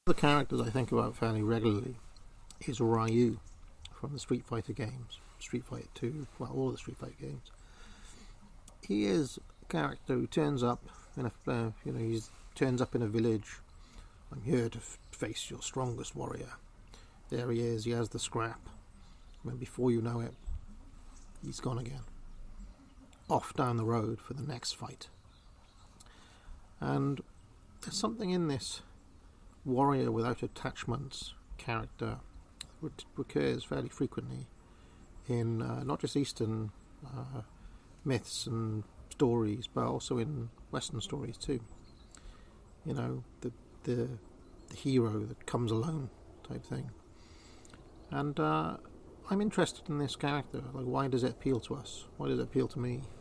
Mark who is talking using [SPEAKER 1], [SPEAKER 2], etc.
[SPEAKER 1] The characters I think about fairly regularly is Ryu from the Street Fighter games, Street Fighter 2, well, all the Street Fighter games. He is a character who turns up in a, he turns up in a village. I'm here to face your strongest warrior. There he is. He has the scrap. And before you know it, he's gone again. Off down the road for the next fight. And there's something in this warrior without attachments character which recurs fairly frequently in not just Eastern myths and stories, but also in Western stories too. You know, the hero that comes alone type thing. And I'm interested in this character. Like, why does it appeal to us? Why does it appeal to me?